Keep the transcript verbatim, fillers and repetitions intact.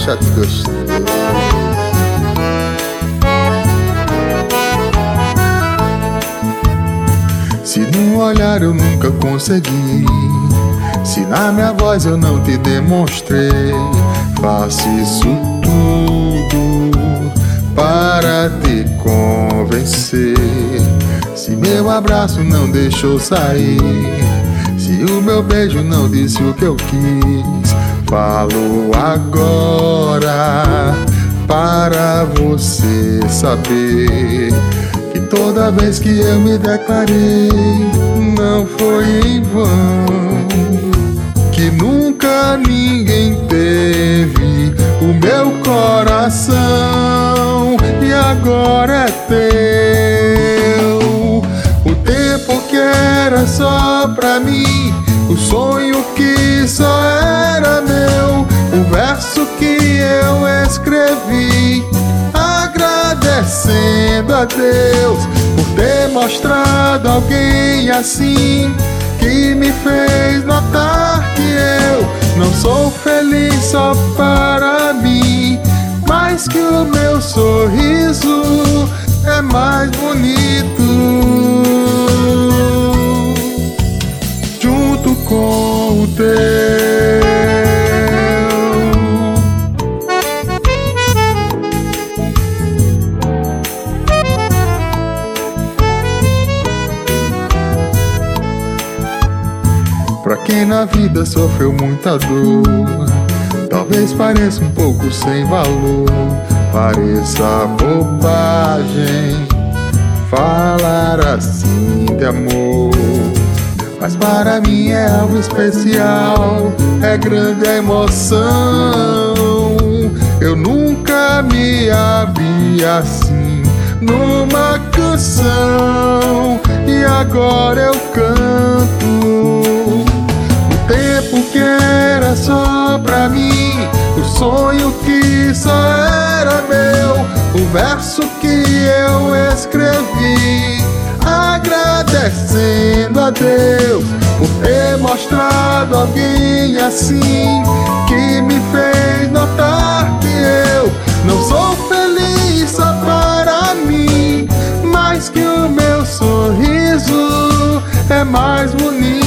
deixa gostoso. Se no olhar eu nunca consegui, se na minha voz eu não te demonstrei, faço isso tudo para te convencer. Se meu abraço não deixou sair, se o meu beijo não disse o que eu quis, falo agora para você saber que toda vez que eu me declarei não foi em vão, que nunca ninguém teve o meu coração e agora é teu. O tempo que era só pra mim, o sonho que só era meu, o verso que eu escrevi agradecendo a Deus por ter mostrado alguém assim, que me fez notar que eu não sou feliz só para mim, mas que o meu sorriso é mais bonito junto com o teu. Pra quem na vida sofreu muita dor, talvez pareça um pouco sem valor, pareça bobagem falar assim de amor, mas para mim é algo especial, é grande a emoção. Eu nunca me abri assim numa canção e agora eu canto. O tempo que era só pra mim, o sonho que só era meu, o verso que eu escrevi agradecendo a Deus por ter mostrado alguém assim, que me fez notar que eu não sou feliz só para mim, mas que o meu sorriso é mais bonito